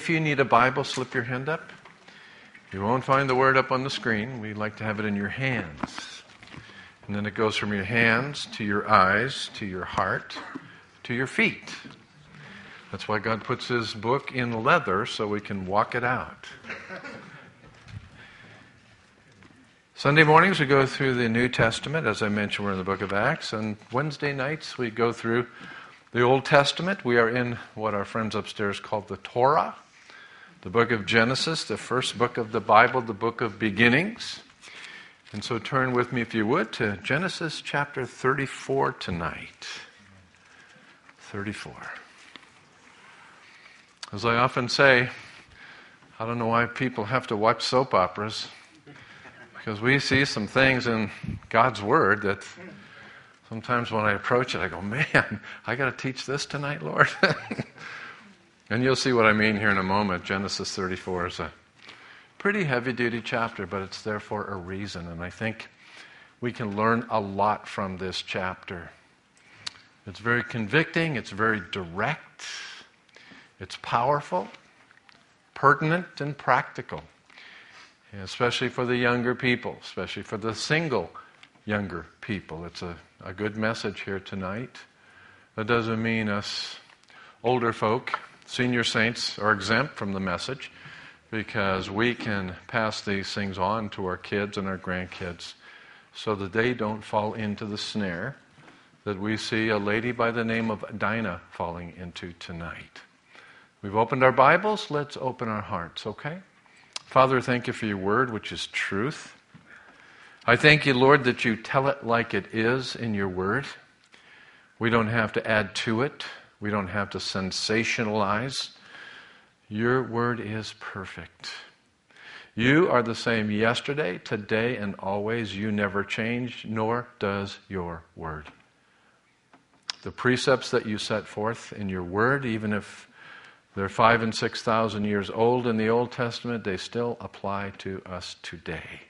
if you need a Bible, slip your hand up. You won't find the word up on the screen. We like to have it in your hands. And then it goes from your hands to your eyes, to your heart, to your feet. That's why God puts His book in leather, so we can walk it out. Sunday mornings we go through the New Testament. As I mentioned, we're in the book of Acts. And Wednesday nights we go through the Old Testament. We are in what our friends upstairs call the Torah, the book of Genesis, the first book of the Bible, the book of beginnings. And so turn with me, if you would, to Genesis chapter 34 tonight. 34. As I often say, I don't know why people have to watch soap operas, because we see some things in God's Word that sometimes when I approach it, I go, man, I got to teach this tonight, Lord. And you'll see what I mean here in a moment. Genesis 34 is a pretty heavy-duty chapter, but it's there for a reason. And I think we can learn a lot from this chapter. It's very convicting. It's very direct. It's powerful, pertinent, and practical, especially for the younger people, especially for the single younger people. It's a good message here tonight. That doesn't mean us older folk, senior saints, are exempt from the message, because we can pass these things on to our kids and our grandkids so that they don't fall into the snare that we see a lady by the name of Dinah falling into tonight. We've opened our Bibles. Let's open our hearts, okay? Father, thank you for your word, which is truth. I thank you, Lord, that you tell it like it is in your word. We don't have to add to it. We don't have to sensationalize. Your word is perfect. You are the same yesterday, today, and always. You never change, nor does your word. The precepts that you set forth in your word, even if they're 5,000 and 6,000 years old in the Old Testament, they still apply to us today.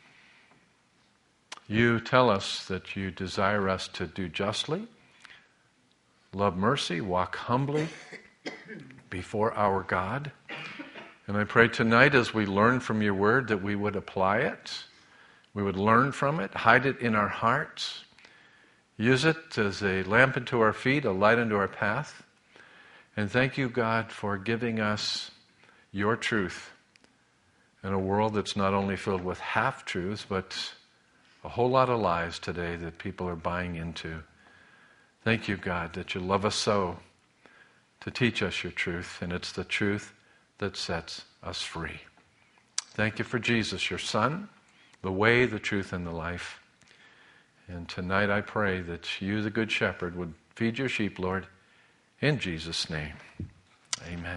You tell us that you desire us to do justly, love mercy, walk humbly before our God. And I pray tonight as we learn from your word that we would apply it, we would learn from it, hide it in our hearts, use it as a lamp unto our feet, a light unto our path. And thank you, God, for giving us your truth in a world that's not only filled with half-truths, but a whole lot of lies today that people are buying into. Thank you, God, that you love us so to teach us your truth, and it's the truth that sets us free. Thank you for Jesus, your Son, the way, the truth, and the life. And tonight I pray that you, the Good Shepherd, would feed your sheep, Lord, in Jesus' name. Amen.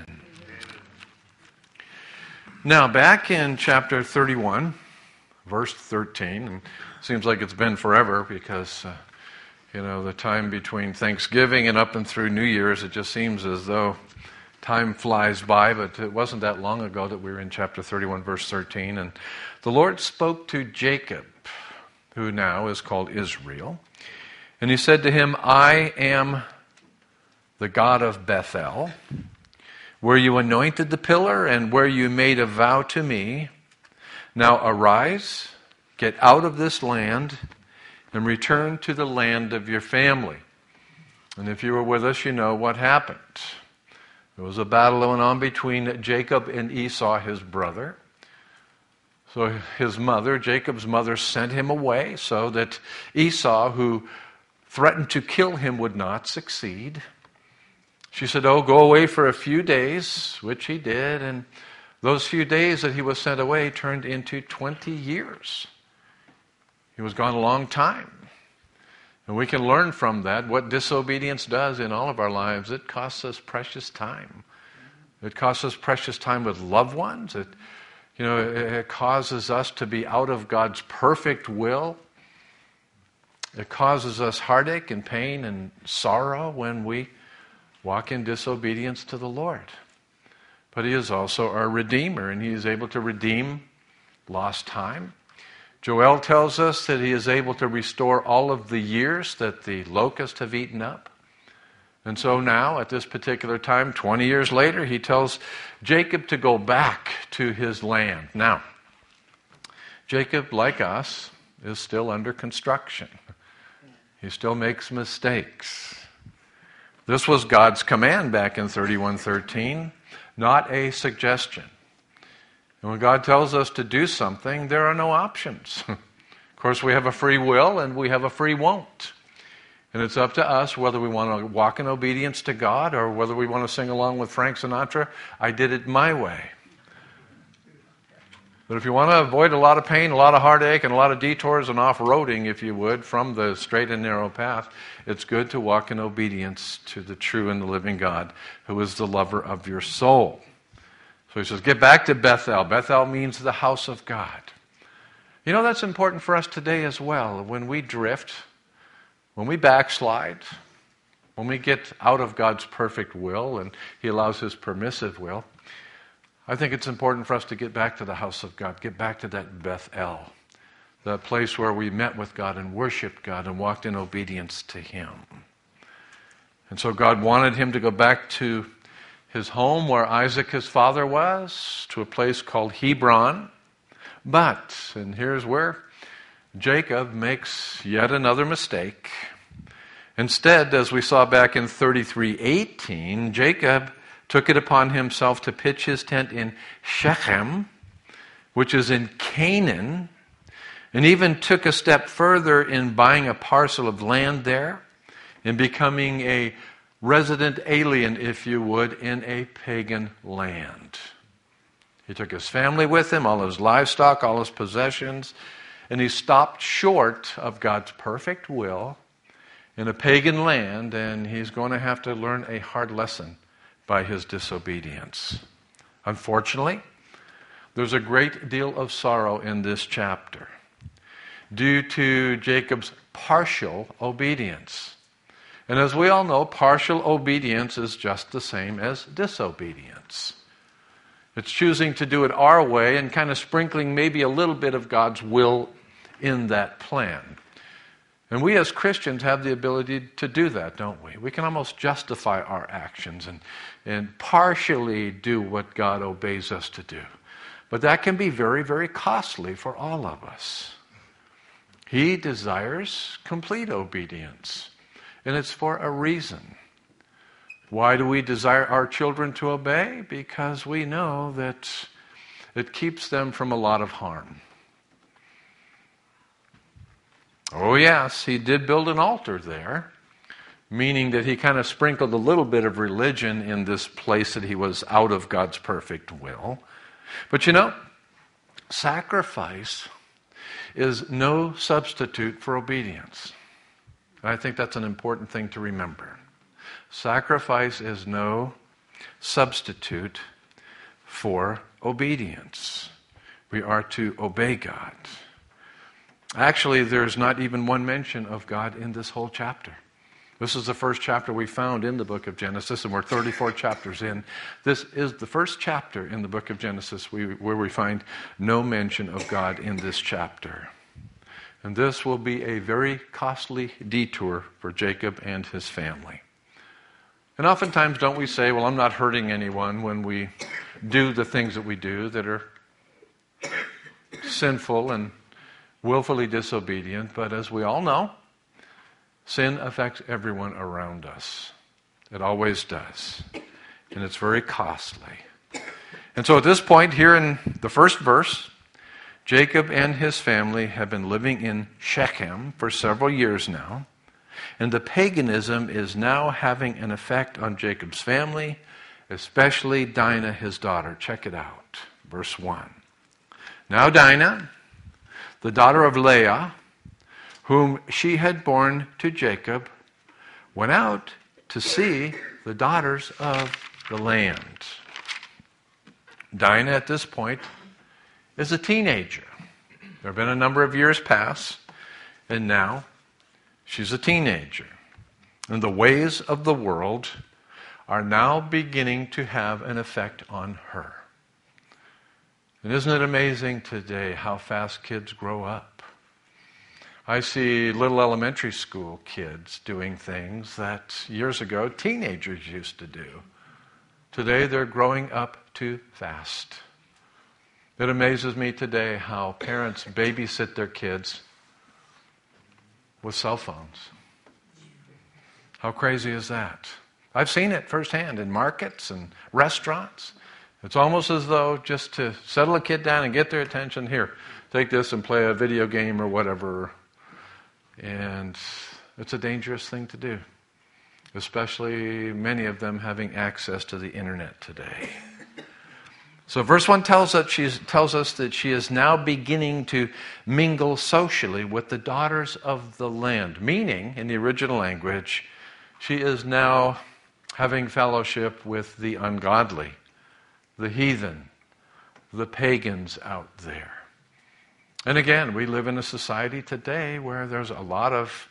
Now, back in chapter 31, verse 13, and it seems like it's been forever because, the time between Thanksgiving and up and through New Year's, it just seems as though time flies by, but it wasn't that long ago that we were in chapter 31, verse 13, and the Lord spoke to Jacob, who now is called Israel, and he said to him, I am the God of Bethel, where you anointed the pillar and where you made a vow to me. Now arise, get out of this land, and return to the land of your family. And if you were with us, you know what happened. There was a battle going on between Jacob and Esau, his brother. So his mother, Jacob's mother, sent him away so that Esau, who threatened to kill him, would not succeed. She said, go away for a few days, which he did, and those few days that he was sent away turned into 20 years. He was gone a long time. And we can learn from that what disobedience does in all of our lives. It costs us precious time. It costs us precious time with loved ones. It causes us to be out of God's perfect will. It causes us heartache and pain and sorrow when we walk in disobedience to the Lord. But He is also our Redeemer, and He is able to redeem lost time. Joel tells us that He is able to restore all of the years that the locusts have eaten up. And so now, at this particular time, 20 years later, he tells Jacob to go back to his land. Now, Jacob, like us, is still under construction. He still makes mistakes. This was God's command back in 31:13, not a suggestion. And when God tells us to do something, there are no options. Of course, we have a free will and we have a free won't. And it's up to us whether we want to walk in obedience to God or whether we want to sing along with Frank Sinatra, I did it my way. But if you want to avoid a lot of pain, a lot of heartache, and a lot of detours and off-roading, if you would, from the straight and narrow path, it's good to walk in obedience to the true and the living God, who is the lover of your soul. So he says, get back to Bethel. Bethel means the house of God. You know, that's important for us today as well. When we drift, when we backslide, when we get out of God's perfect will and He allows His permissive will, I think it's important for us to get back to the house of God, get back to that Bethel, that place where we met with God and worshiped God and walked in obedience to Him. And so God wanted him to go back to his home where Isaac, his father, was, to a place called Hebron. But, and here's where Jacob makes yet another mistake. Instead, as we saw back in 33:18, Jacob took it upon himself to pitch his tent in Shechem, which is in Canaan, and even took a step further in buying a parcel of land there and becoming a resident alien, if you would, in a pagan land. He took his family with him, all his livestock, all his possessions, and he stopped short of God's perfect will in a pagan land, and he's going to have to learn a hard lesson by his disobedience. Unfortunately, there's a great deal of sorrow in this chapter due to Jacob's partial obedience. And as we all know, partial obedience is just the same as disobedience. It's choosing to do it our way and kind of sprinkling maybe a little bit of God's will in that plan. And we as Christians have the ability to do that, don't we? We can almost justify our actions and partially do what God obeys us to do. But that can be very, very costly for all of us. He desires complete obedience, and it's for a reason. Why do we desire our children to obey? Because we know that it keeps them from a lot of harm. Oh yes, he did build an altar there, meaning that he kind of sprinkled a little bit of religion in this place that he was out of God's perfect will. But you know, sacrifice is no substitute for obedience. And I think that's an important thing to remember. Sacrifice is no substitute for obedience. We are to obey God. Actually, there's not even one mention of God in this whole chapter. This is the first chapter we found in the book of Genesis, and we're 34 chapters in. This is the first chapter in the book of Genesis where we find no mention of God in this chapter. And this will be a very costly detour for Jacob and his family. And oftentimes, don't we say, well, I'm not hurting anyone when we do the things that we do that are sinful and willfully disobedient, but as we all know, sin affects everyone around us. It always does. And it's very costly. And so at this point, here in the first verse, Jacob and his family have been living in Shechem for several years now. And the paganism is now having an effect on Jacob's family, especially Dinah, his daughter. Check it out. Verse 1. Now Dinah, the daughter of Leah, whom she had borne to Jacob, went out to see the daughters of the land. Dinah, at this point, is a teenager. There have been a number of years pass, and now she's a teenager. And the ways of the world are now beginning to have an effect on her. And isn't it amazing today how fast kids grow up? I see little elementary school kids doing things that years ago teenagers used to do. Today they're growing up too fast. It amazes me today how parents babysit their kids with cell phones. How crazy is that? I've seen it firsthand in markets and restaurants. It's almost as though just to settle a kid down and get their attention, here, take this and play a video game or whatever. And it's a dangerous thing to do, especially many of them having access to the internet today. So verse 1 tells us that she is now beginning to mingle socially with the daughters of the land, meaning, in the original language, she is now having fellowship with the ungodly, the heathen, the pagans out there. And again, we live in a society today where there's a lot of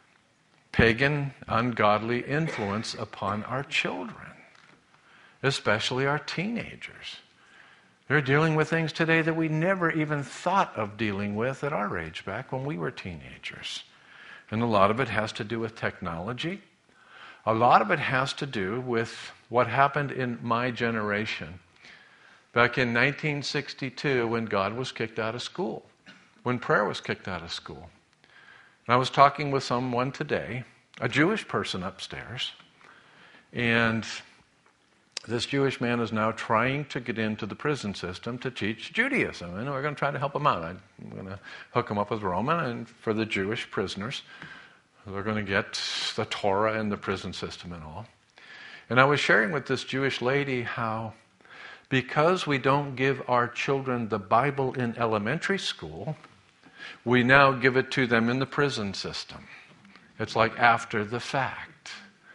pagan, ungodly influence upon our children, especially our teenagers. They're dealing with things today that we never even thought of dealing with at our age, back when we were teenagers. And a lot of it has to do with technology. A lot of it has to do with what happened in my generation back in 1962 when God was kicked out of school, when prayer was kicked out of school. And I was talking with someone today, a Jewish person upstairs, and this Jewish man is now trying to get into the prison system to teach Judaism, and we're going to try to help him out. I'm going to hook him up with Roman, and for the Jewish prisoners, they're going to get the Torah and the prison system and all. And I was sharing with this Jewish lady how, because we don't give our children the Bible in elementary school, we now give it to them in the prison system. It's like after the fact.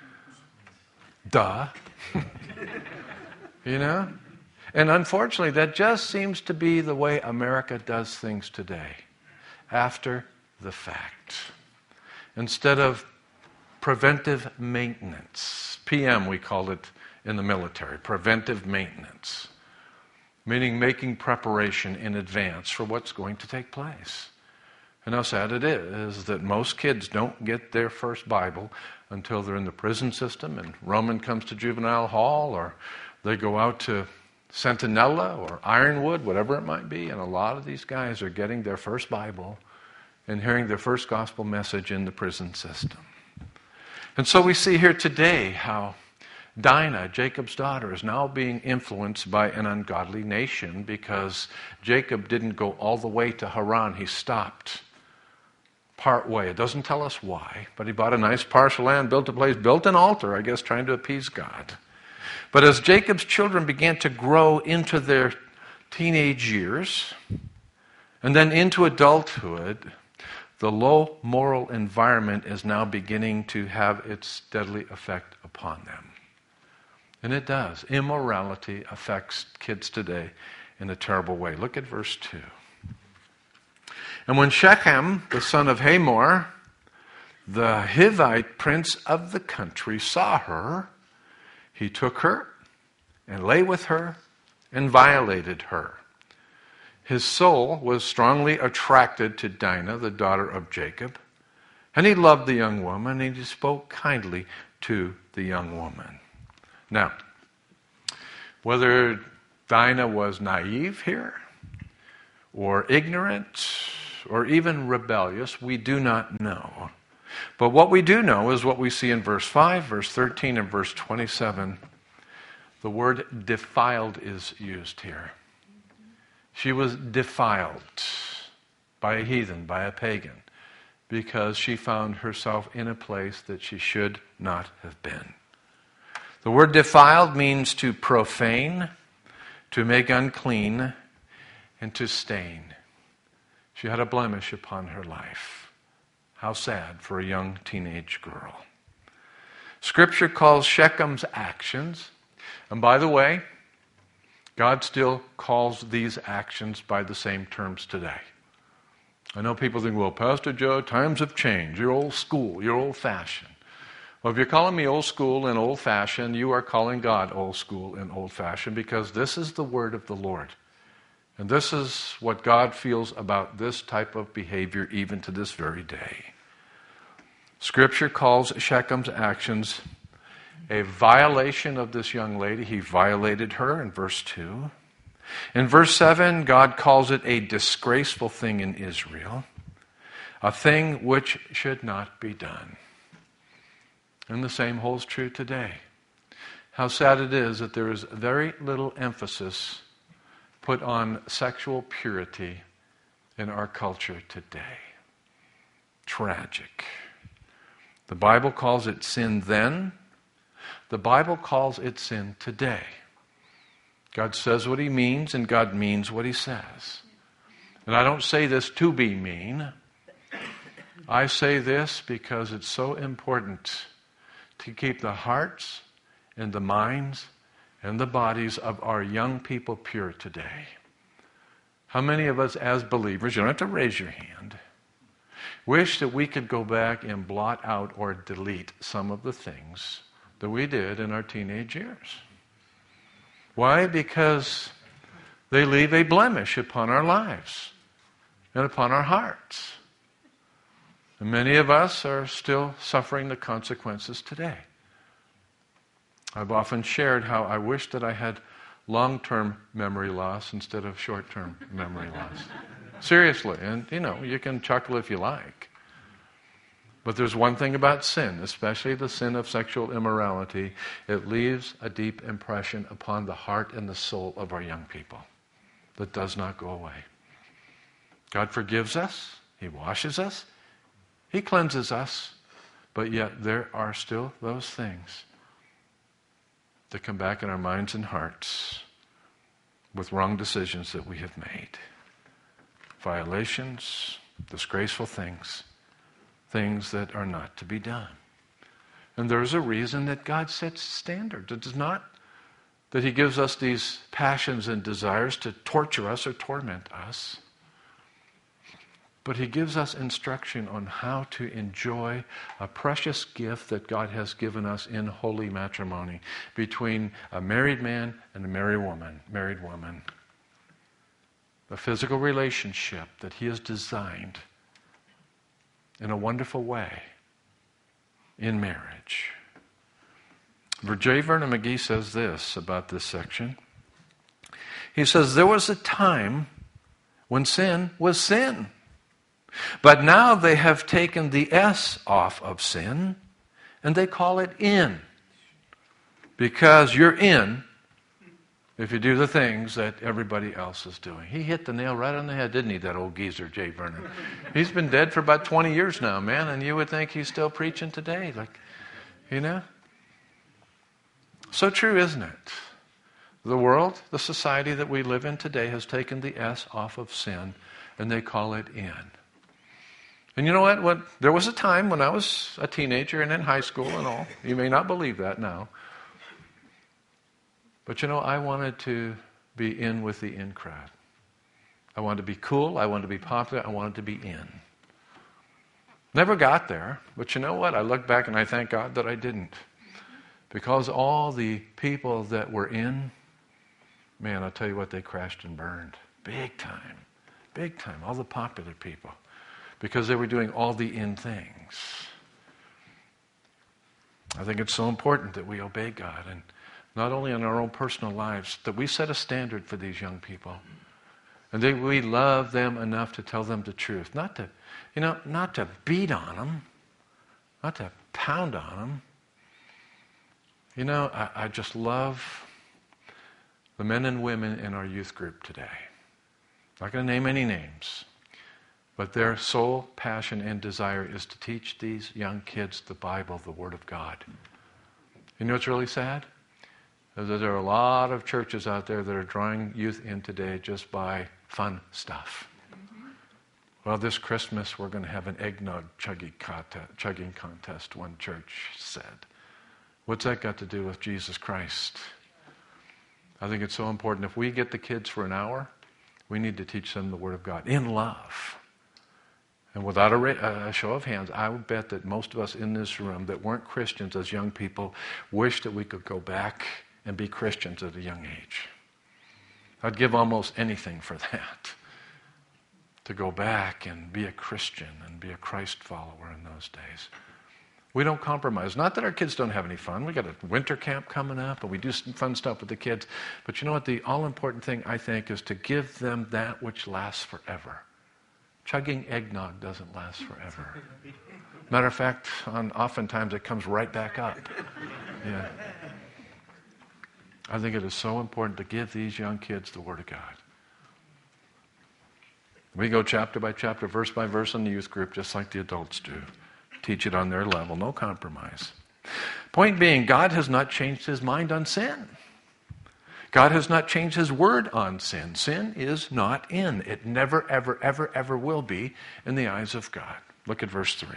Duh. You know? And unfortunately, that just seems to be the way America does things today. After the fact. Instead of preventive maintenance. PM, we call it in the military. Preventive maintenance. Meaning making preparation in advance for what's going to take place. And how sad it is that most kids don't get their first Bible until they're in the prison system and Roman comes to juvenile hall, or they go out to Centinela or Ironwood, whatever it might be, and a lot of these guys are getting their first Bible and hearing their first gospel message in the prison system. And so we see here today how Dinah, Jacob's daughter, is now being influenced by an ungodly nation because Jacob didn't go all the way to Haran. He stopped part way. It doesn't tell us why, but he bought a nice parcel of land, built a place, built an altar, I guess, trying to appease God. But as Jacob's children began to grow into their teenage years and then into adulthood, the low moral environment is now beginning to have its deadly effect upon them. And it does. Immorality affects kids today in a terrible way. Look at verse 2. And when Shechem, the son of Hamor, the Hivite prince of the country, saw her, he took her and lay with her and violated her. His soul was strongly attracted to Dinah, the daughter of Jacob, and he loved the young woman, and he spoke kindly to the young woman. Now, whether Dinah was naive here, or ignorant, or even rebellious, we do not know. But what we do know is what we see in verse 5, verse 13, and verse 27. The word defiled is used here. She was defiled by a heathen, by a pagan, because she found herself in a place that she should not have been. The word defiled means to profane, to make unclean, and to stain. She had a blemish upon her life. How sad for a young teenage girl. Scripture calls Shechem's actions, and by the way, God still calls these actions by the same terms today. I know people think, well, Pastor Joe, times have changed. You're old school. You're old-fashioned. Well, if you're calling me old school and old-fashioned, you are calling God old school and old-fashioned, because this is the word of the Lord. And this is what God feels about this type of behavior even to this very day. Scripture calls Shechem's actions a violation of this young lady. He violated her in verse 2. In verse 7, God calls it a disgraceful thing in Israel, a thing which should not be done. And the same holds true today. How sad it is that there is very little emphasis put on sexual purity in our culture today. Tragic. The Bible calls it sin then. The Bible calls it sin today. God says what He means, and God means what He says. And I don't say this to be mean. I say this because it's so important to keep the hearts and the minds and the bodies of our young people pure today. How many of us as believers, you don't have to raise your hand, wish that we could go back and blot out or delete some of the things that we did in our teenage years? Why? Because they leave a blemish upon our lives and upon our hearts. And many of us are still suffering the consequences today. I've often shared how I wish that I had long-term memory loss instead of short-term memory loss. Seriously. And, you can chuckle if you like. But there's one thing about sin, especially the sin of sexual immorality. It leaves a deep impression upon the heart and the soul of our young people that does not go away. God forgives us. He washes us. He cleanses us. But yet there are still those things that come back in our minds and hearts with wrong decisions that we have made. Violations, disgraceful things, things that are not to be done. And there's a reason that God sets standards. It is not that He gives us these passions and desires to torture us or torment us, but He gives us instruction on how to enjoy a precious gift that God has given us in holy matrimony between a married man and a married woman. A physical relationship that He has designed in a wonderful way in marriage. J. Vernon McGee says this about this section. He says, there was a time when sin was sin. But now they have taken the S off of sin and they call it in. Because you're in if you do the things that everybody else is doing. He hit the nail right on the head, didn't he, that old geezer, J. Vernon? He's been dead for about 20 years now, man, and you would think he's still preaching today. So true, isn't it? The world, the society that we live in today has taken the S off of sin and they call it in. And you know what? There was a time when I was a teenager and in high school and all. You may not believe that now. But I wanted to be in with the in crowd. I wanted to be cool. I wanted to be popular. I wanted to be in. Never got there. But you know what? I look back and I thank God that I didn't. Because all the people that were in, man, I'll tell you what, they crashed and burned. Big time. Big time. All the popular people. Because they were doing all the in things. I think it's so important that we obey God, and not only in our own personal lives, that we set a standard for these young people. And that we love them enough to tell them the truth. Not to beat on them. Not to pound on them. I just love the men and women in our youth group today. I'm not going to name any names. But their sole passion and desire is to teach these young kids the Bible, the Word of God. You know what's really sad? Is that there are a lot of churches out there that are drawing youth in today just by fun stuff. Mm-hmm. Well, this Christmas we're going to have an eggnog chugging contest, one church said. What's that got to do with Jesus Christ? I think it's so important. If we get the kids for an hour, we need to teach them the Word of God in love. And without a show of hands, I would bet that most of us in this room that weren't Christians as young people wish that we could go back and be Christians at a young age. I'd give almost anything for that. To go back and be a Christian and be a Christ follower in those days. We don't compromise. Not that our kids don't have any fun. We got a winter camp coming up and we do some fun stuff with the kids. But you know what? The all-important thing, I think, is to give them that which lasts forever. Chugging eggnog doesn't last forever. Matter of fact, oftentimes it comes right back up. Yeah. I think it is so important to give these young kids the Word of God. We go chapter by chapter, verse by verse in the youth group, just like the adults do. Teach it on their level, no compromise. Point being, God has not changed his mind on sin. God has not changed his word on sin. Sin is not in. It never, ever, ever, ever will be in the eyes of God. Look at verse 3.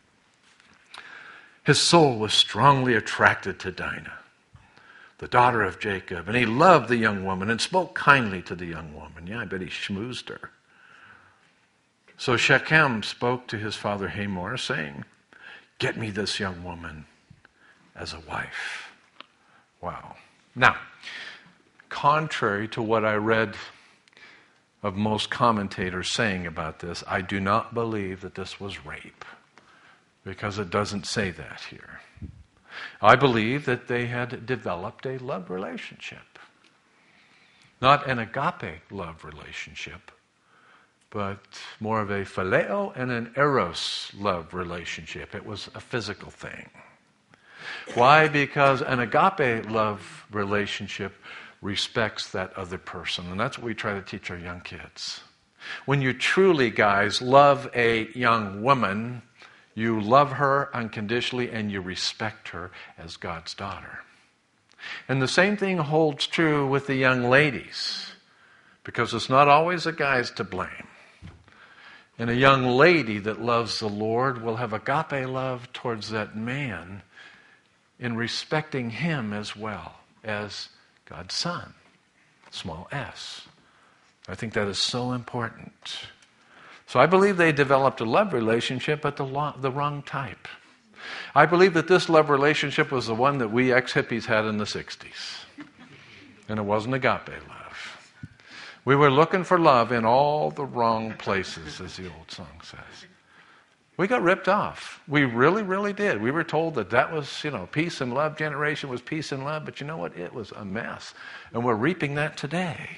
His soul was strongly attracted to Dinah, the daughter of Jacob, and he loved the young woman and spoke kindly to the young woman. Yeah, I bet he schmoozed her. So Shechem spoke to his father Hamor, saying, "Get me this young woman as a wife." Wow. Now, contrary to what I read of most commentators saying about this, I do not believe that this was rape, because it doesn't say that here. I believe that they had developed a love relationship. Not an agape love relationship, but more of a phileo and an eros love relationship. It was a physical thing. Why? Because an agape love relationship respects that other person. And that's what we try to teach our young kids. When you truly, guys, love a young woman, you love her unconditionally and you respect her as God's daughter. And the same thing holds true with the young ladies, because it's not always the guys to blame. And a young lady that loves the Lord will have agape love towards that man in respecting him as well as God's Son, small s. I think that is so important. So I believe they developed a love relationship, but the wrong type. I believe that this love relationship was the one that we ex-hippies had in the 60s. And it wasn't agape love. We were looking for love in all the wrong places, as the old song says. We got ripped off. We really, really did. We were told that was, peace and love generation was peace and love, but you know what? It was a mess. And we're reaping that today.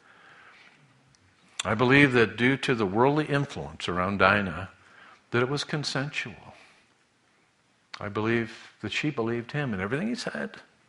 I believe that due to the worldly influence around Dinah, that it was consensual. I believe that she believed him and everything he said.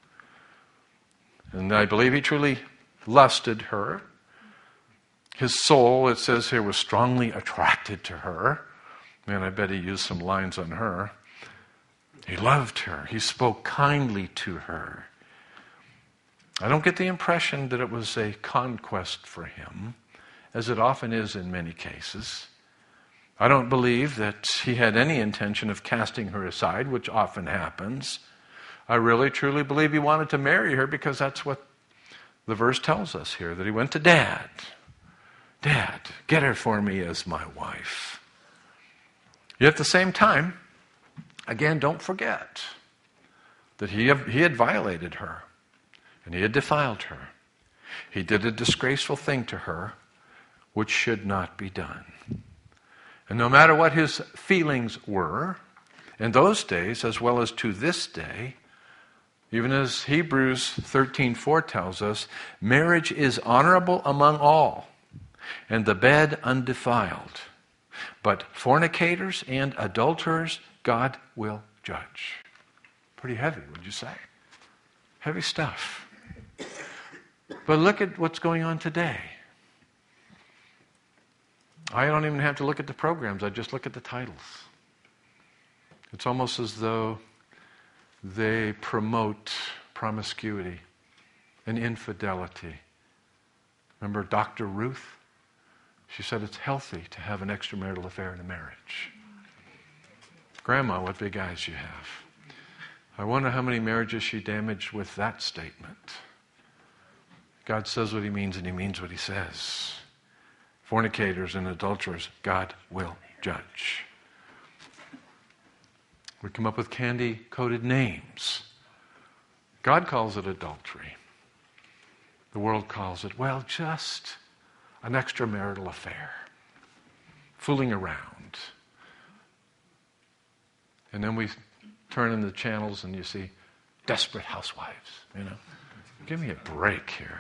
And I believe he truly lusted her. His soul, it says here, was strongly attracted to her. Man, I bet he used some lines on her. He loved her. He spoke kindly to her. I don't get the impression that it was a conquest for him, as it often is in many cases. I don't believe that he had any intention of casting her aside, which often happens. I really, truly believe he wanted to marry her, because that's what the verse tells us here, that he went to Dad. Dad, get her for me as my wife. Yet at the same time, again, don't forget that he had violated her and he had defiled her. He did a disgraceful thing to her, which should not be done. And no matter what his feelings were, in those days as well as to this day, even as Hebrews 13:4 tells us, marriage is honorable among all, and the bed undefiled. But fornicators and adulterers, God will judge. Pretty heavy, would you say? Heavy stuff. But look at what's going on today. I don't even have to look at the programs. I just look at the titles. It's almost as though they promote promiscuity and infidelity. Remember Dr. Ruth? She said it's healthy to have an extramarital affair in a marriage. Grandma, what big eyes you have. I wonder how many marriages she damaged with that statement. God says what he means and he means what he says. Fornicators and adulterers, God will judge. We come up with candy-coated names. God calls it adultery. The world calls it, well, just an extramarital affair. Fooling around. And then we turn in the channels and you see Desperate Housewives, you know. Give me a break here.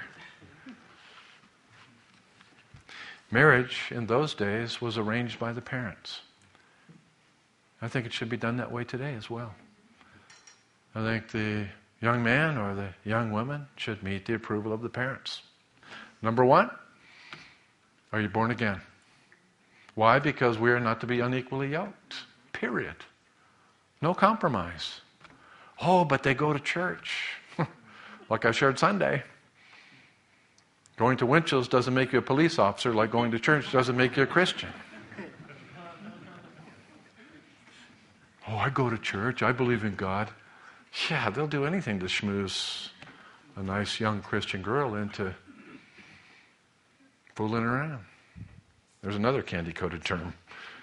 Marriage in those days was arranged by the parents. I think it should be done that way today as well. I think the young man or the young woman should meet the approval of the parents. Number one, are you born again? Why? Because we are not to be unequally yoked. Period. No compromise. Oh, but they go to church. Like I shared Sunday. Going to Winchell's doesn't make you a police officer, like going to church doesn't make you a Christian. Oh, I go to church. I believe in God. Yeah, they'll do anything to schmooze a nice young Christian girl into fooling around. There's another candy-coated term.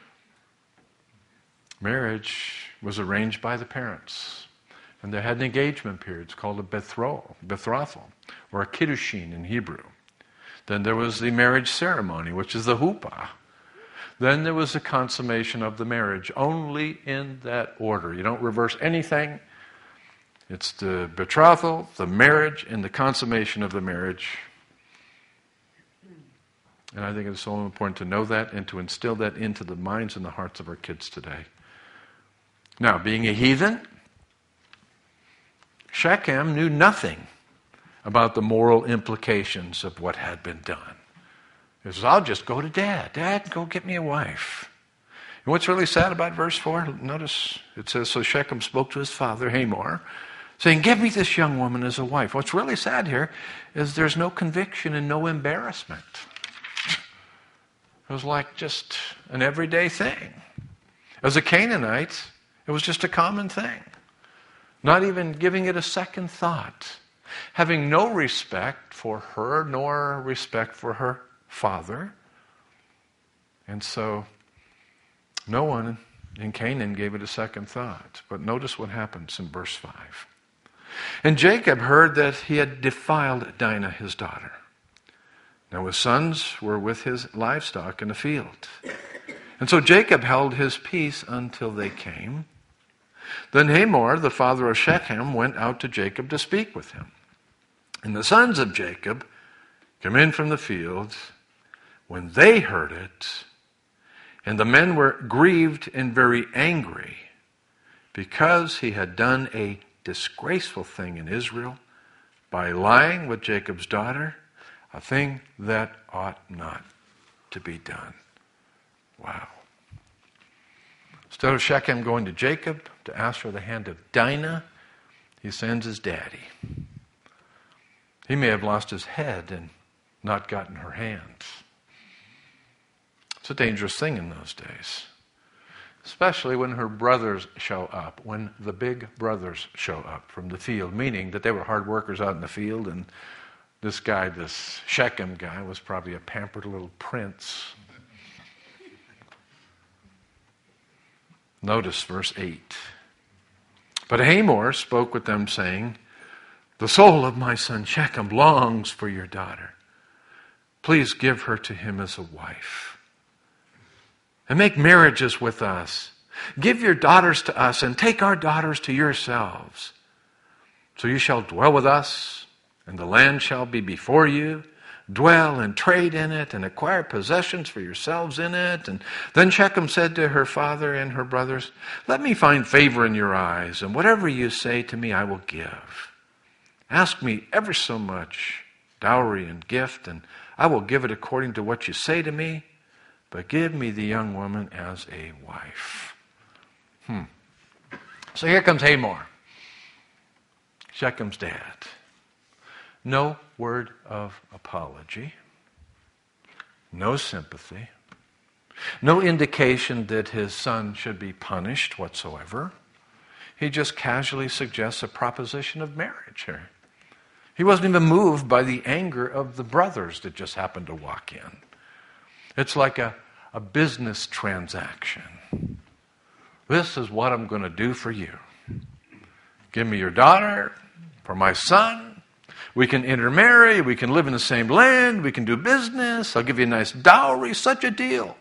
Marriage was arranged by the parents. And they had an engagement period. It's called a betrothal, or a kiddushin in Hebrew. Then there was the marriage ceremony, which is the huppah. Then there was the consummation of the marriage, only in that order. You don't reverse anything. It's the betrothal, the marriage, and the consummation of the marriage. And I think it's so important to know that and to instill that into the minds and the hearts of our kids today. Now, being a heathen, Shechem knew nothing about the moral implications of what had been done. He says, I'll just go to Dad. Dad, go get me a wife. And what's really sad about verse 4, notice it says, so Shechem spoke to his father, Hamor, saying, give me this young woman as a wife. What's really sad here is there's no conviction and no embarrassment. It was like just an everyday thing. As a Canaanite, it was just a common thing. Not even giving it a second thought. Having no respect for her, nor respect for her father. And so, no one in Canaan gave it a second thought. But notice what happens in verse 5. And Jacob heard that he had defiled Dinah, his daughter. Now his sons were with his livestock in the field. And so Jacob held his peace until they came. Then Hamor, the father of Shechem, went out to Jacob to speak with him. And the sons of Jacob came in from the field when they heard it, and the men were grieved and very angry because he had done a disgraceful thing in Israel by lying with Jacob's daughter, a thing that ought not to be done. Wow. Instead of Shechem going to Jacob to ask for the hand of Dinah, he sends his daddy. He may have lost his head and not gotten her hand. It's a dangerous thing in those days. Especially when her brothers show up, when the big brothers show up from the field, meaning that they were hard workers out in the field, and this guy, this Shechem guy, was probably a pampered little prince. Notice verse 8. But Hamor spoke with them, saying, the soul of my son Shechem longs for your daughter. Please give her to him as a wife. And make marriages with us. Give your daughters to us, and take our daughters to yourselves. So you shall dwell with us, and the land shall be before you. Dwell and trade in it, and acquire possessions for yourselves in it. And then Shechem said to her father and her brothers, let me find favor in your eyes, and whatever you say to me I will give. Ask me ever so much, dowry and gift, and I will give it according to what you say to me, but give me the young woman as a wife. So here comes Hamor, Shechem's dad. No word of apology, no sympathy, no indication that his son should be punished whatsoever. He just casually suggests a proposition of marriage here. He wasn't even moved by the anger of the brothers that just happened to walk in. It's like a business transaction. This is what I'm going to do for you. Give me your daughter for my son. We can intermarry. We can live in the same land. We can do business. I'll give you a nice dowry. Such a deal.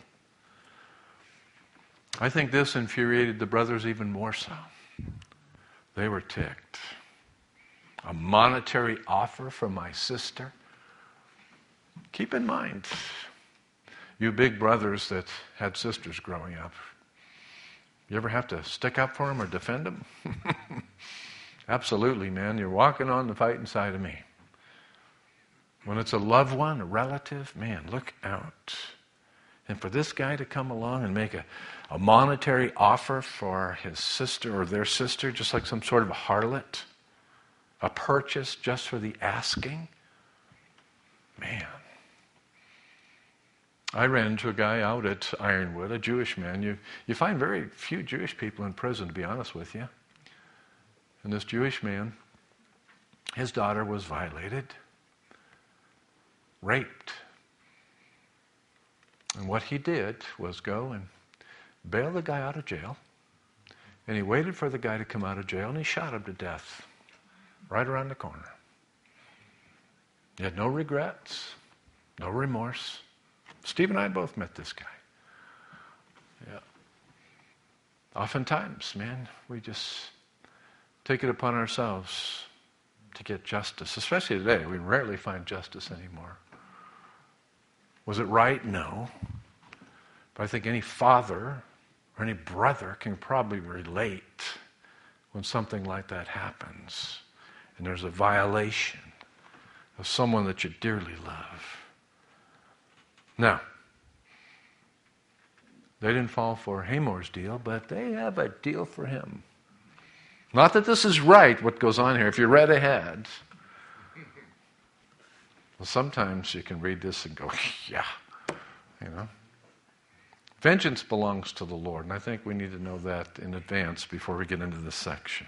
I think this infuriated the brothers even more so. They were ticked. A monetary offer from my sister. Keep in mind, you big brothers that had sisters growing up, you ever have to stick up for them or defend them? Absolutely, man. You're walking on the fighting side of me. When it's a loved one, a relative, man, look out. And for this guy to come along and make a monetary offer for his sister or their sister, just like some sort of a harlot, a purchase just for the asking, man. I ran into a guy out at Ironwood, a Jewish man. You find very few Jewish people in prison, to be honest with you. And this Jewish man, his daughter was violated, raped. And what he did was go and bail the guy out of jail. And he waited for the guy to come out of jail, and he shot him to death right around the corner. He had no regrets, no remorse. Steve and I both met this guy. Yeah. Oftentimes, man, we just take it upon ourselves to get justice. Especially today, we rarely find justice anymore. Was it right? No. But I think any father or any brother can probably relate when something like that happens and there's a violation of someone that you dearly love. Now, they didn't fall for Hamor's deal, but they have a deal for him. Not that this is right, what goes on here. If you read ahead, well, sometimes you can read this and go, yeah, you know. Vengeance belongs to the Lord, and I think we need to know that in advance before we get into this section.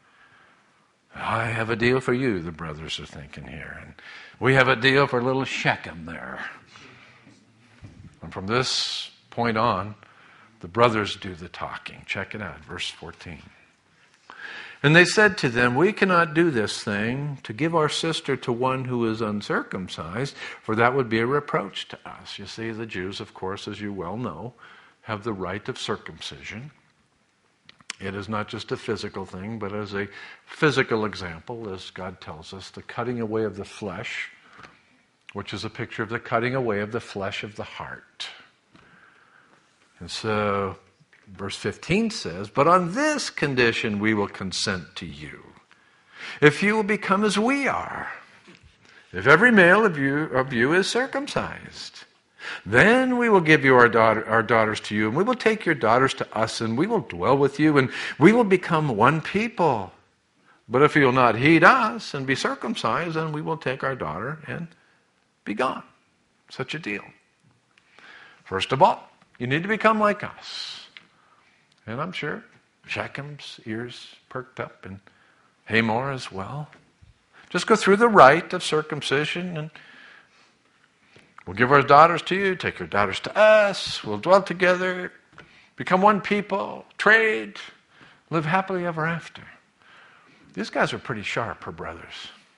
I have a deal for you, the brothers are thinking here. And we have a deal for little Shechem there. And from this point on, the brothers do the talking. Check it out, verse 14. And they said to them, we cannot do this thing to give our sister to one who is uncircumcised, for that would be a reproach to us. You see, the Jews, of course, as you well know, have the rite of circumcision. It is not just a physical thing, but as a physical example, as God tells us, the cutting away of the flesh, which is a picture of the cutting away of the flesh of the heart. And so, verse 15 says, but on this condition we will consent to you, if you will become as we are, if every male of you is circumcised. Then we will give you our daughters to you, and we will take your daughters to us, and we will dwell with you, and we will become one people. But if you will not heed us and be circumcised, then we will take our daughter and be gone. Such a deal. First of all, you need to become like us. And I'm sure Shechem's ears perked up, and Hamor as well. Just go through the rite of circumcision, and we'll give our daughters to you, take your daughters to us, we'll dwell together, become one people, trade, live happily ever after. These guys are pretty sharp, her brothers.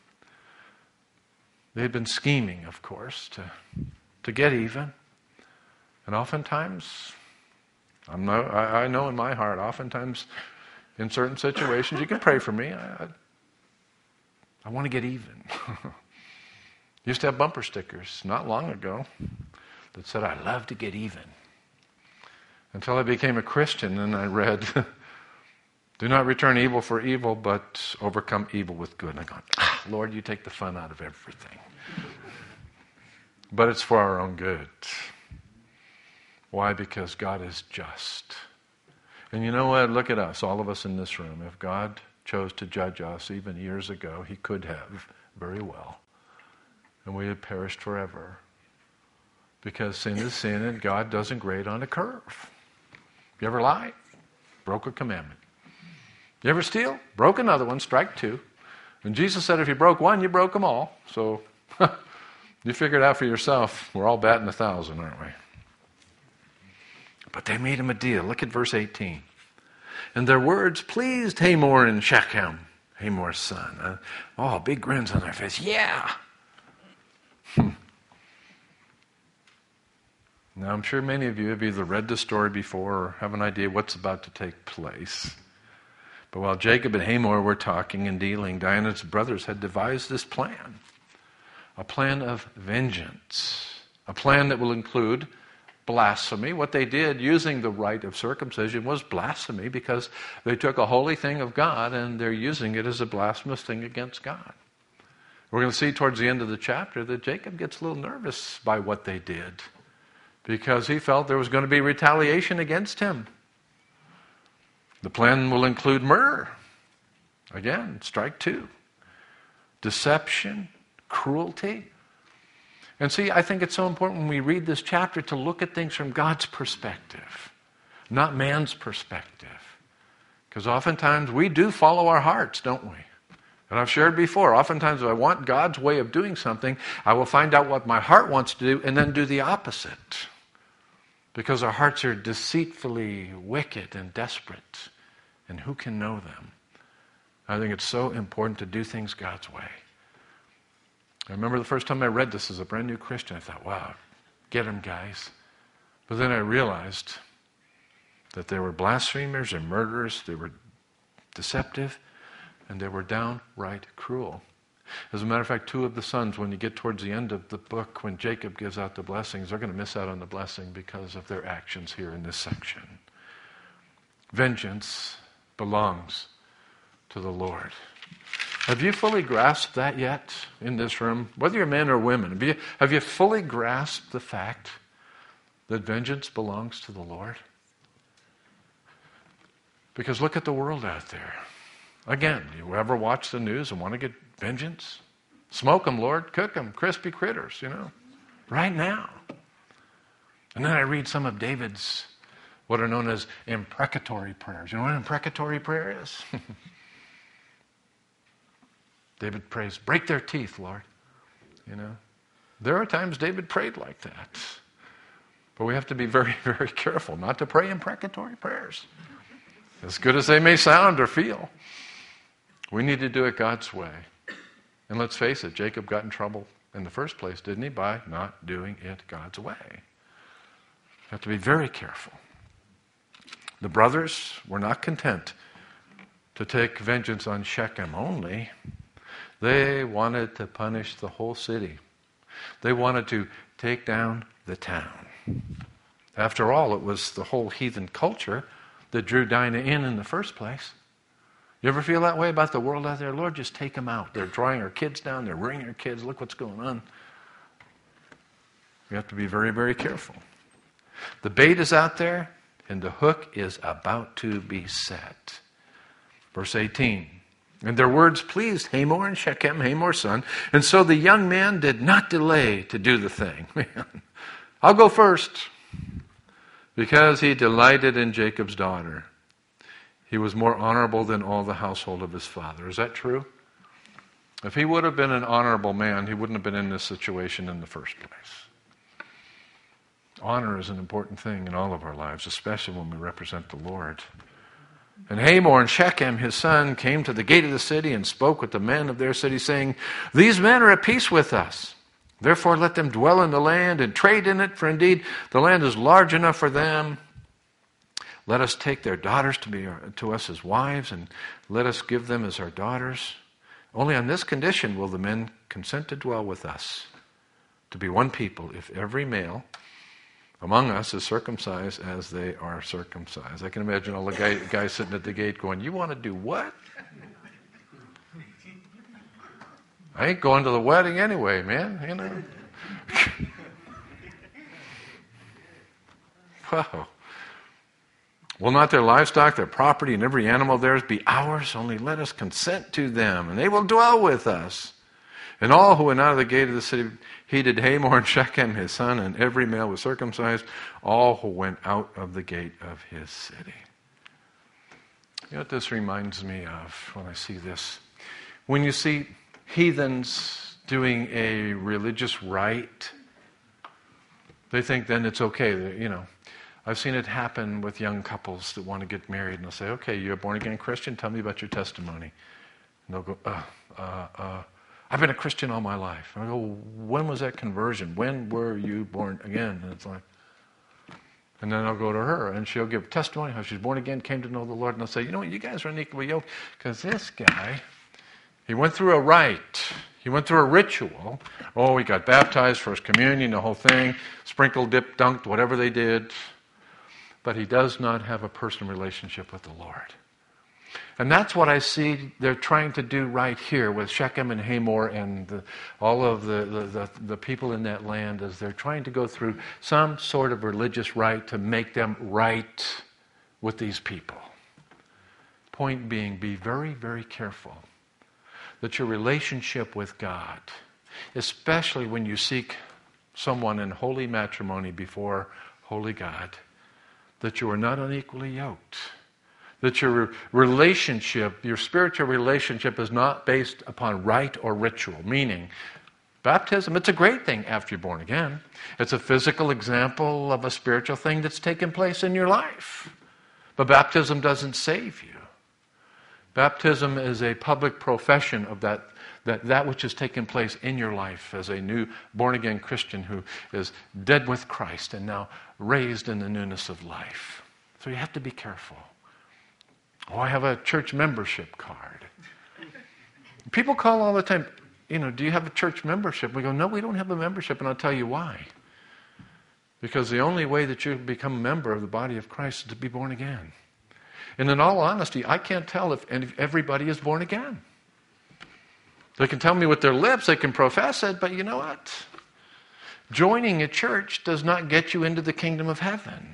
They had been scheming, of course, to get even. And oftentimes, I know in my heart, oftentimes in certain situations, you can pray for me. I want to get even. Used to have bumper stickers not long ago that said, I love to get even. Until I became a Christian and I read, do not return evil for evil, but overcome evil with good. And I go, Lord, you take the fun out of everything. But it's for our own good. Why? Because God is just. And you know what? Look at us, all of us in this room. If God chose to judge us even years ago, he could have very well. And we had perished forever. Because sin is sin, and God doesn't grade on a curve. You ever lie? Broke a commandment. You ever steal? Broke another one, strike two. And Jesus said if you broke one, you broke them all. So you figure it out for yourself. We're all batting 1,000, aren't we? But they made him a deal. Look at verse 18. And their words pleased Hamor and Shechem. Hamor's son. Big grins on their face. Yeah. Now, I'm sure many of you have either read the story before or have an idea what's about to take place. But while Jacob and Hamor were talking and dealing, Dinah's brothers had devised this plan. A plan of vengeance. A plan that will include blasphemy. What they did using the rite of circumcision was blasphemy because they took a holy thing of God and they're using it as a blasphemous thing against God. We're going to see towards the end of the chapter that Jacob gets a little nervous by what they did because he felt there was going to be retaliation against him. The plan will include murder. Again, strike two. Deception, cruelty. And see, I think it's so important when we read this chapter to look at things from God's perspective, not man's perspective. Because oftentimes we do follow our hearts, don't we? And I've shared before, oftentimes if I want God's way of doing something, I will find out what my heart wants to do and then do the opposite. Because our hearts are deceitfully wicked and desperate. And who can know them? I think it's so important to do things God's way. I remember the first time I read this as a brand new Christian, I thought, wow, get them, guys. But then I realized that they were blasphemers and murderers, they were deceptive, and they were downright cruel. As a matter of fact, two of the sons, when you get towards the end of the book, when Jacob gives out the blessings, they're going to miss out on the blessing because of their actions here in this section. Vengeance belongs to the Lord. Have you fully grasped that yet in this room? Whether you're men or women, have you fully grasped the fact that vengeance belongs to the Lord? Because look at the world out there. Again, you ever watch the news and want to get vengeance? Smoke them, Lord. Cook them. Crispy critters, right now. And then I read some of David's, what are known as imprecatory prayers. You know what an imprecatory prayer is? David prays, break their teeth, Lord. There are times David prayed like that. But we have to be very, very careful not to pray imprecatory prayers. As good as they may sound or feel. We need to do it God's way. And let's face it, Jacob got in trouble in the first place, didn't he? By not doing it God's way. We have to be very careful. The brothers were not content to take vengeance on Shechem only. They wanted to punish the whole city. They wanted to take down the town. After all, it was the whole heathen culture that drew Dinah in the first place. You ever feel that way about the world out there? Lord, just take them out. They're drawing our kids down. They're bringing our kids. Look what's going on. We have to be very, very careful. The bait is out there, and the hook is about to be set. Verse 18. And their words pleased Hamor and Shechem, Hamor's son. And so the young man did not delay to do the thing. I'll go first. Because he delighted in Jacob's daughter. He was more honorable than all the household of his father. Is that true? If he would have been an honorable man, he wouldn't have been in this situation in the first place. Honor is an important thing in all of our lives, especially when we represent the Lord. And Hamor and Shechem, his son, came to the gate of the city and spoke with the men of their city, saying, these men are at peace with us. Therefore let them dwell in the land and trade in it, for indeed the land is large enough for them. Let us take their daughters to us as wives, and let us give them as our daughters. Only on this condition will the men consent to dwell with us, to be one people, if every male among us is circumcised as they are circumcised. I can imagine all the guys sitting at the gate going, you want to do what? I ain't going to the wedding anyway, man, Wow. Will not their livestock, their property, and every animal theirs be ours? Only let us consent to them, and they will dwell with us. And all who went out of the gate of the city heeded Hamor and Shechem, his son, and every male was circumcised, all who went out of the gate of his city. You know what this reminds me of when I see this? When you see heathens doing a religious rite, they think then it's okay, I've seen it happen with young couples that want to get married, and they'll say, okay, you're a born-again Christian, tell me about your testimony. And they'll go, I've been a Christian all my life. And I go, when was that conversion? When were you born again? And it's like, and then I'll go to her, and she'll give testimony how she's born again, came to know the Lord, and I'll say, you know what, you guys are unequally yoked, because this guy, he went through a rite. He went through a ritual. Oh, he got baptized, first communion, the whole thing, sprinkled, dipped, dunked, whatever they did. But he does not have a personal relationship with the Lord. And that's what I see they're trying to do right here with Shechem and Hamor and all of the people in that land, as they're trying to go through some sort of religious rite to make them right with these people. Point being, be very, very careful that your relationship with God, especially when you seek someone in holy matrimony before holy God, that you are not unequally yoked. That your relationship, your spiritual relationship, is not based upon rite or ritual. Meaning, baptism, it's a great thing after you're born again. It's a physical example of a spiritual thing that's taken place in your life. But baptism doesn't save you. Baptism is a public profession of that which has taken place in your life as a new born-again Christian who is dead with Christ and now raised in the newness of life. So you have to be careful. Oh, I have a church membership card. People call all the time, do you have a church membership? We go, no, we don't have a membership, and I'll tell you why. Because the only way that you become a member of the body of Christ is to be born again. And in all honesty, I can't tell if everybody is born again. They can tell me with their lips, they can profess it, but you know what? Joining a church does not get you into the kingdom of heaven.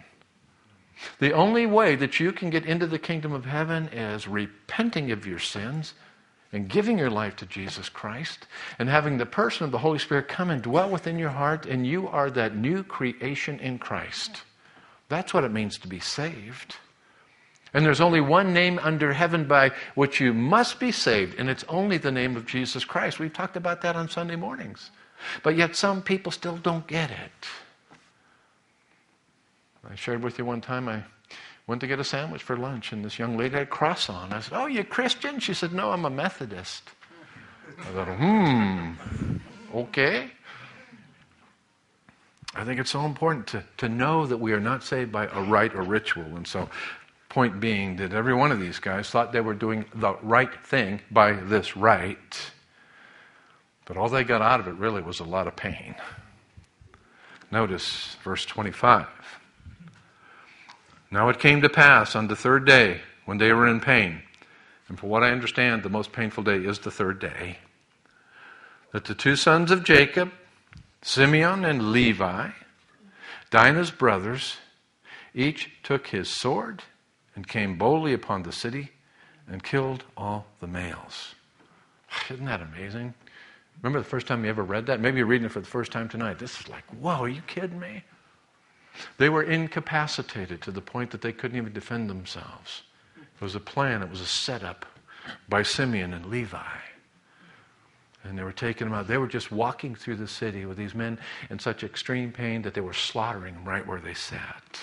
The only way that you can get into the kingdom of heaven is repenting of your sins and giving your life to Jesus Christ and having the person of the Holy Spirit come and dwell within your heart, and you are that new creation in Christ. That's what it means to be saved. And there's only one name under heaven by which you must be saved, and it's only the name of Jesus Christ. We've talked about that on Sunday mornings. But yet some people still don't get it. I shared with you one time, I went to get a sandwich for lunch, and this young lady had a cross on. I said, oh, you Christian? She said, no, I'm a Methodist. I thought, okay. I think it's so important to know that we are not saved by a rite or ritual. And so, point being that every one of these guys thought they were doing the right thing by this rite, but all they got out of it really was a lot of pain. Notice verse 25. Now it came to pass on the third day, when they were in pain, and for what I understand, the most painful day is the third day, that the two sons of Jacob, Simeon and Levi, Dinah's brothers, each took his sword and came boldly upon the city and killed all the males. Isn't that amazing? Remember the first time you ever read that? Maybe you're reading it for the first time tonight. This is like, whoa, are you kidding me? They were incapacitated to the point that they couldn't even defend themselves. It was a plan, it was a setup by Simeon and Levi. And they were taking them out. They were just walking through the city with these men in such extreme pain that they were slaughtering them right where they sat.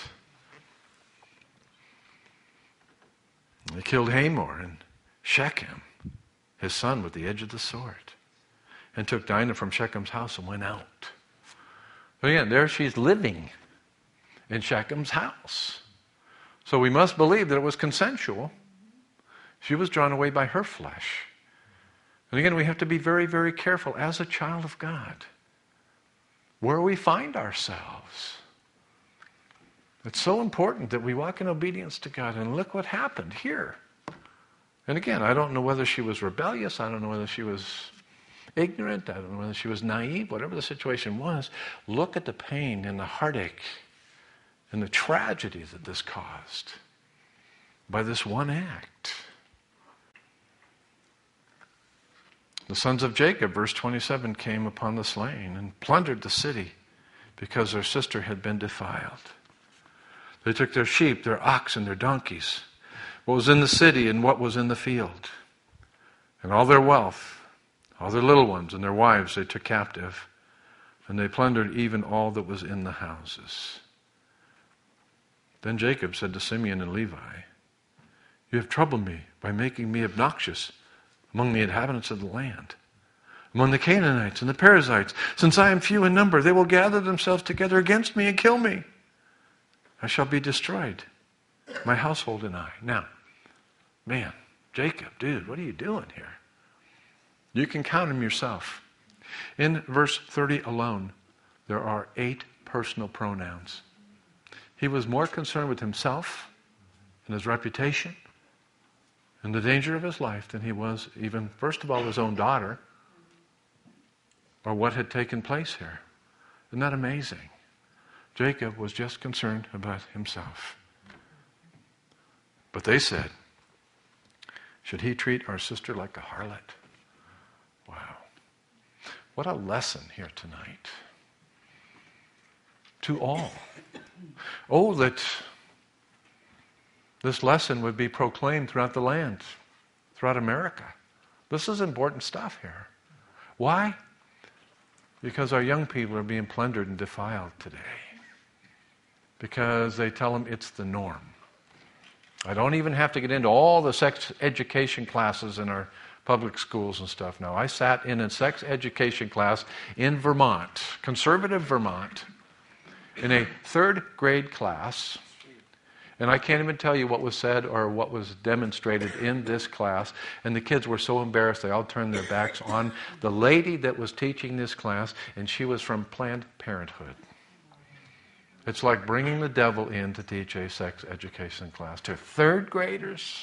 They killed Hamor and Shechem, his son, with the edge of the sword, and took Dinah from Shechem's house and went out. But again, there she's living in Shechem's house. So we must believe that it was consensual. She was drawn away by her flesh. And again, we have to be very, very careful as a child of God where we find ourselves. It's so important that we walk in obedience to God. And look what happened here. And again, I don't know whether she was rebellious. I don't know whether she was ignorant. I don't know whether she was naive. Whatever the situation was, look at the pain and the heartache and the tragedy that this caused by this one act. The sons of Jacob, verse 27, came upon the slain and plundered the city because their sister had been defiled. They took their sheep, their ox, and their donkeys, what was in the city and what was in the field, and all their wealth, all their little ones and their wives they took captive, and they plundered even all that was in the houses. Then Jacob said to Simeon and Levi, you have troubled me by making me obnoxious among the inhabitants of the land, among the Canaanites and the Perizzites. Since I am few in number, they will gather themselves together against me and kill me. I shall be destroyed, my household and I. Now, man, Jacob, dude, what are you doing here? You can count them yourself. In verse 30 alone, there are 8 personal pronouns. He was more concerned with himself and his reputation and the danger of his life than he was even, first of all, his own daughter or what had taken place here. Isn't that amazing? Jacob was just concerned about himself. But they said, should he treat our sister like a harlot? Wow. What a lesson here tonight. To all. Oh, that this lesson would be proclaimed throughout the land, throughout America. This is important stuff here. Why? Because our young people are being plundered and defiled today. Because they tell them it's the norm. I don't even have to get into all the sex education classes in our public schools and stuff now. I sat in a sex education class in Vermont, conservative Vermont, in a 3rd grade class. And I can't even tell you what was said or what was demonstrated in this class. And the kids were so embarrassed, they all turned their backs on the lady that was teaching this class, and she was from Planned Parenthood. It's like bringing the devil in to teach a sex education class to 3rd graders.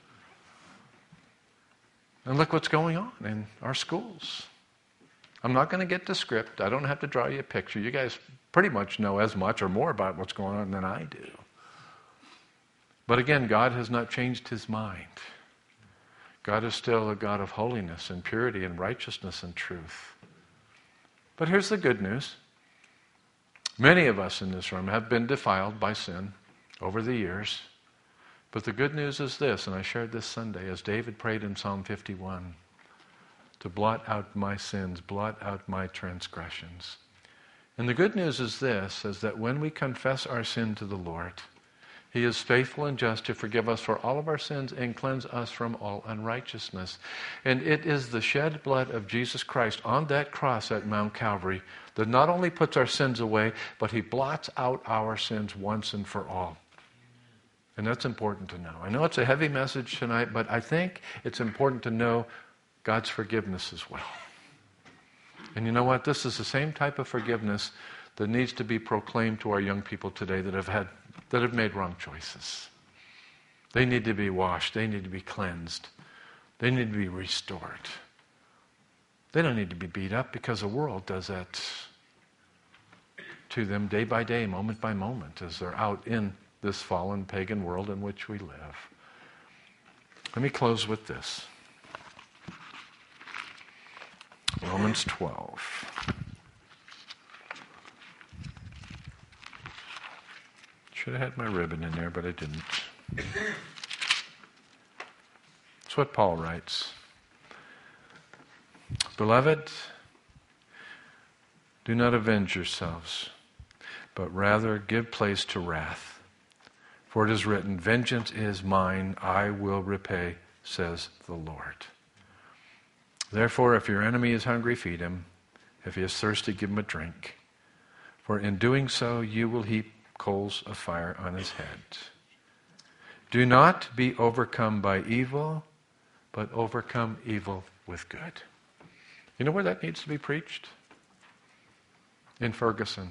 And look what's going on in our schools. I'm not going to get the script. I don't have to draw you a picture. You guys pretty much know as much or more about what's going on than I do. But again, God has not changed his mind. God is still a God of holiness and purity and righteousness and truth. But here's the good news. Many of us in this room have been defiled by sin over the years. But the good news is this, and I shared this Sunday, as David prayed in Psalm 51, to blot out my sins, blot out my transgressions. And the good news is this, is that when we confess our sin to the Lord, he is faithful and just to forgive us for all of our sins and cleanse us from all unrighteousness. And it is the shed blood of Jesus Christ on that cross at Mount Calvary that not only puts our sins away, but he blots out our sins once and for all. And that's important to know. I know it's a heavy message tonight, but I think it's important to know God's forgiveness as well. And you know what? This is the same type of forgiveness that needs to be proclaimed to our young people today that have made wrong choices. They need to be washed. They need to be cleansed. They need to be restored. They don't need to be beat up because the world does that to them day by day, moment by moment, as they're out in this fallen pagan world in which we live. Let me close with this. Romans 12. Should have had my ribbon in there, but I didn't. It's what Paul writes. Beloved, do not avenge yourselves, but rather give place to wrath. For it is written, vengeance is mine, I will repay, says the Lord. Therefore, if your enemy is hungry, feed him. If he is thirsty, give him a drink. For in doing so, you will heap coals of fire on his head. Do not be overcome by evil, but overcome evil with good. You know where that needs to be preached? In Ferguson.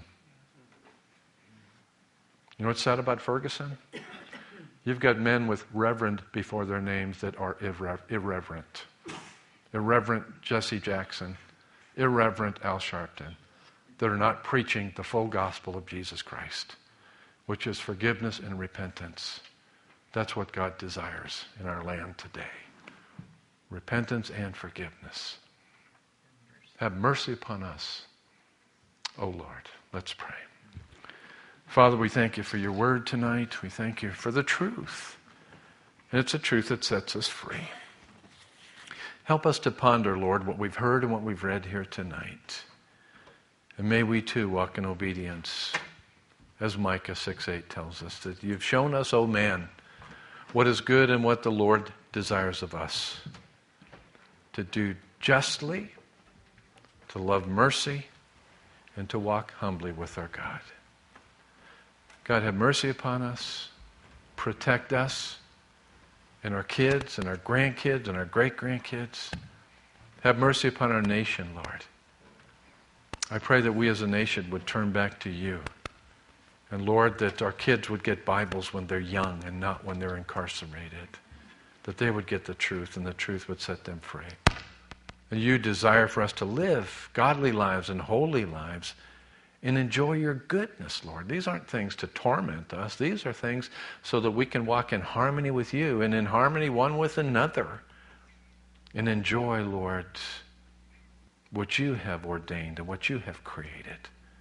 You know what's sad about Ferguson? You've got men with reverend before their names that are irreverent. Irreverent Jesse Jackson. Irreverent Al Sharpton. That are not preaching the full gospel of Jesus Christ, which is forgiveness and repentance. That's what God desires in our land today. Repentance and forgiveness. Have mercy upon us, O Lord. Let's pray. Father, we thank you for your word tonight. We thank you for the truth. And it's a truth that sets us free. Help us to ponder, Lord, what we've heard and what we've read here tonight. And may we too walk in obedience, as Micah 6:8 tells us, that you've shown us, O man, what is good and what the Lord desires of us. to do justly, to love mercy, and to walk humbly with our God. God, have mercy upon us, protect us, and our kids, and our grandkids, and our great-grandkids. Have mercy upon our nation, Lord. I pray that we as a nation would turn back to you. And Lord, that our kids would get Bibles when they're young and not when they're incarcerated. That they would get the truth and the truth would set them free. And you desire for us to live godly lives and holy lives and enjoy your goodness, Lord. These aren't things to torment us. These are things so that we can walk in harmony with you and in harmony one with another and enjoy, Lord, what you have ordained and what you have created.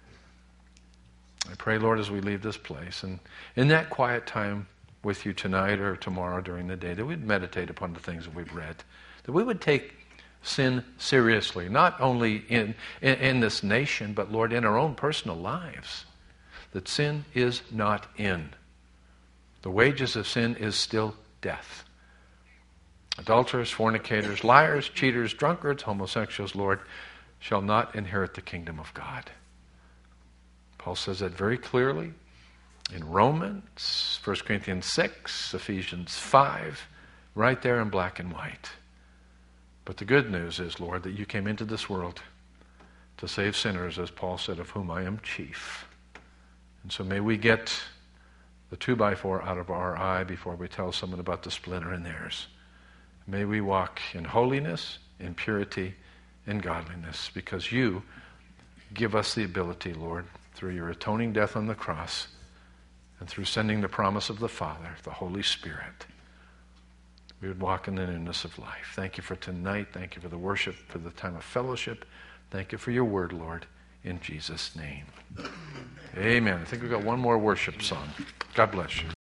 I pray, Lord, as we leave this place and in that quiet time with you tonight or tomorrow during the day, that we'd meditate upon the things that we've read, that we would take sin seriously, not only in this nation, but, Lord, in our own personal lives, that sin is not in. The wages of sin is still death. Adulterers, fornicators, liars, cheaters, drunkards, homosexuals, Lord, shall not inherit the kingdom of God. Paul says that very clearly in Romans, 1 Corinthians 6, Ephesians 5, right there in black and white. But the good news is, Lord, that you came into this world to save sinners, as Paul said, of whom I am chief. And so may we get the 2x4 out of our eye before we tell someone about the splinter in theirs. May we walk in holiness, in purity, in godliness, because you give us the ability, Lord, through your atoning death on the cross and through sending the promise of the Father, the Holy Spirit, we would walk in the newness of life. Thank you for tonight. Thank you for the worship, for the time of fellowship. Thank you for your word, Lord, in Jesus' name. Amen. I think we've got one more worship song. God bless you.